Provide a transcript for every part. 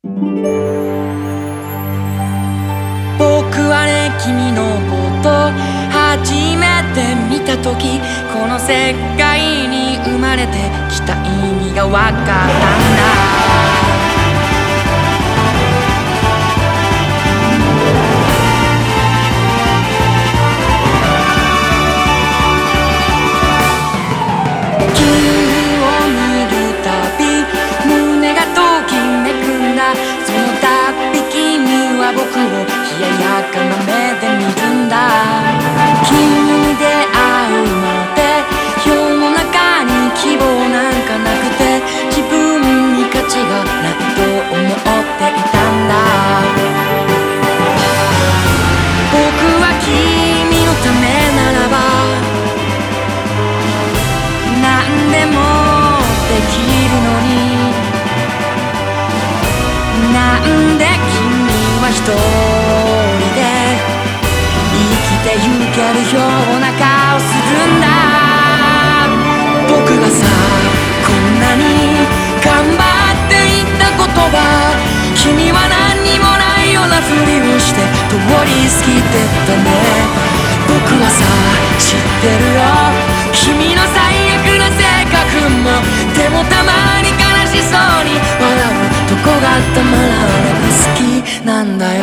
僕はね、君のこと初めて見た時、この世界に生まれてきた意味が分かったんだ。僕を冷ややかな目で見るんだ。君に出会うまで世の中に希望なんかなくて、自分に価値がないと思っていたんだ。僕は君のためならば何でもできるのに、なんで一人で生きてゆけるような顔するんだ。僕がさ、こんなに頑張っていった言葉、君は何にもないようなふりをして通り過ぎてったね。僕はさ、知ってるよ、君の最悪な性格も。でもたまに悲しそうに笑うとこがたまらなく好きなんだよ。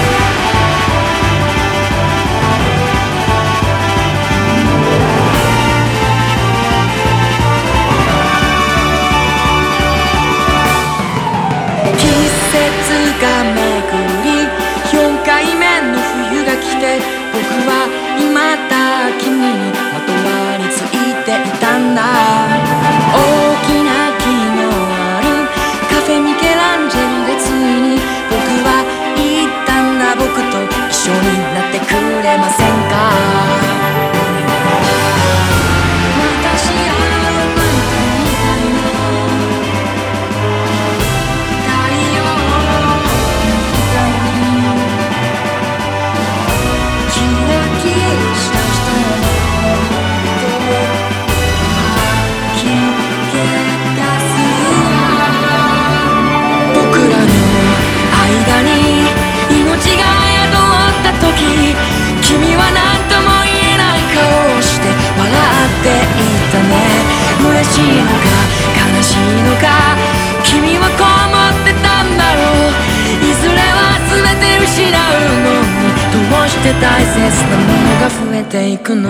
季節が巡り4回目の冬が来て、僕は未だ君にまとわりついていたんだ。大きな木のあるカフェミケランジェロでついに僕は言ったんだ。僕と一緒になってくれませんか。私はあなたみたいな太陽みたいにキラキラした人のこと吐き気がするわ。僕らの間に命が宿った時、君は何とも言えない顔をして笑っていたね。嬉しいのか悲しいのか、君はこう思ってたんだろう。いずれは全て失うのに、どうして大切なものが増えていくの。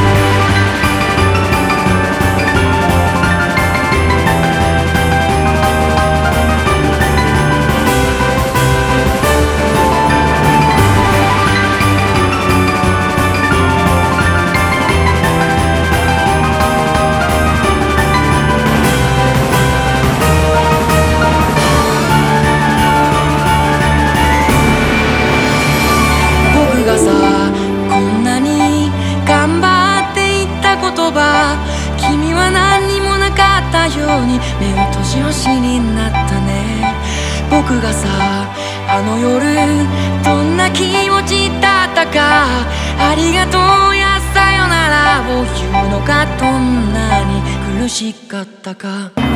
君は何にもなかったように目を閉じ星になったね。僕がさ、あの夜どんな気持ちだったか、ありがとうやさよならを言うのがどんなに苦しかったか。僕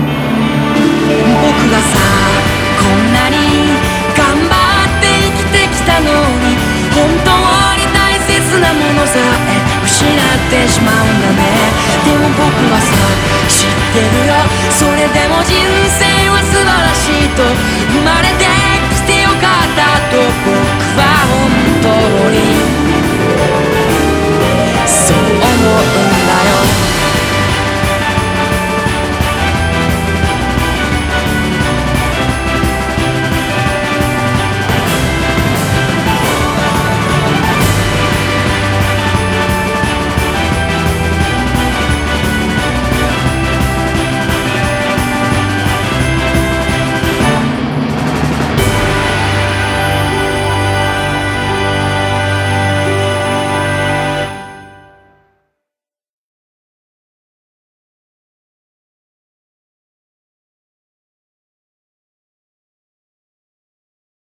がさ、こんなに頑張って生きてきたのに、本当に大切なものさえ失ってしまうんだね。でも僕はさ、知ってるよ、それでも人